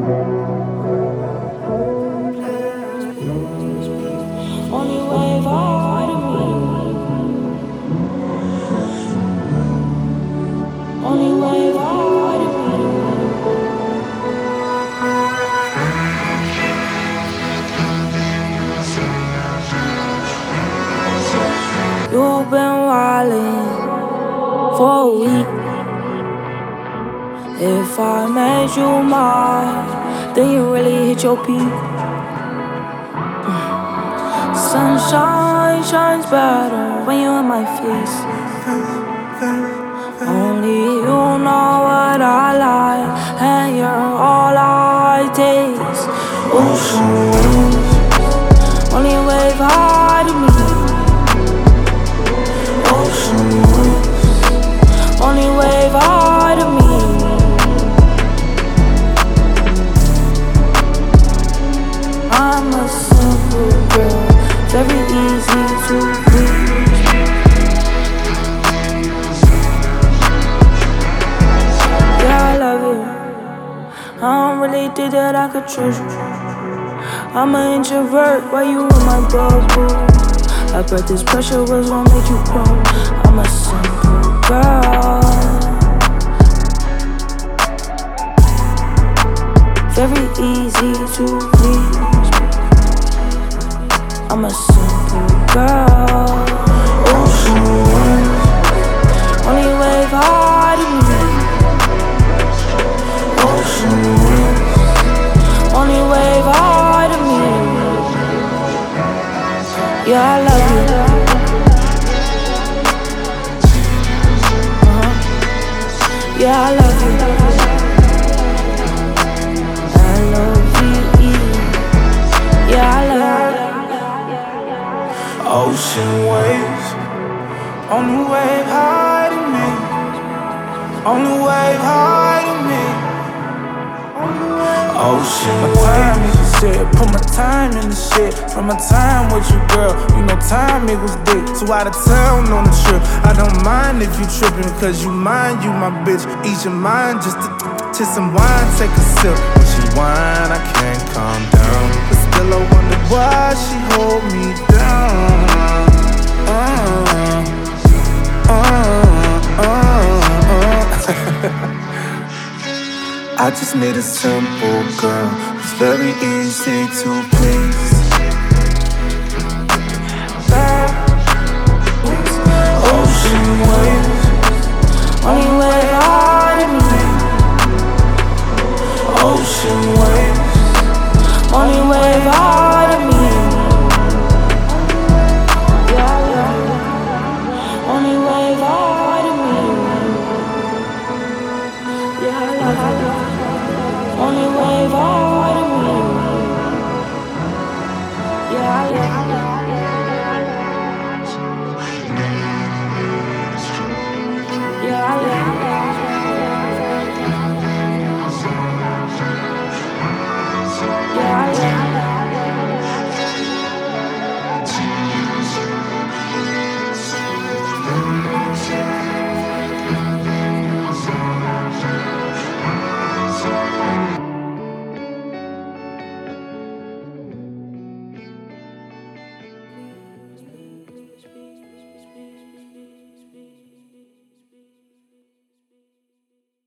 Only wave out of me. Only wave out of me. You've been wildin' for a week. If I made you mine, then you really hit your peak. Sunshine shines better when you're in my face. Only you know what I like, and you're all I taste. Ocean waves, only wave high to me. Ocean waves, only wave high to me. I'm a simple girl, very easy to please. Yeah, I love you. I don't really think that I could trust you. I'm an introvert while you in my bubble. I bet this pressure was gonna make you grow. I'm a simple girl, very easy to please. I'm a simple girl. Ocean waves, only wave high to me. Ocean waves, only wave high to me. Yeah, I love you. Yeah, I love you. L-O-V-E. Yeah, I love you. Ocean waves, only wave high to me. Only wave high to me. Ocean time in the shit, put my time in the shit. From my time with you, girl, you know time equals dick. So out of town on the trip, I don't mind if you trippin', cause you mine, you my bitch. Ease your mind just to some wine, take a sip. When she whine, I can't calm down, but still I wonder why she hold me down. I just need a simple girl who's very easy to please.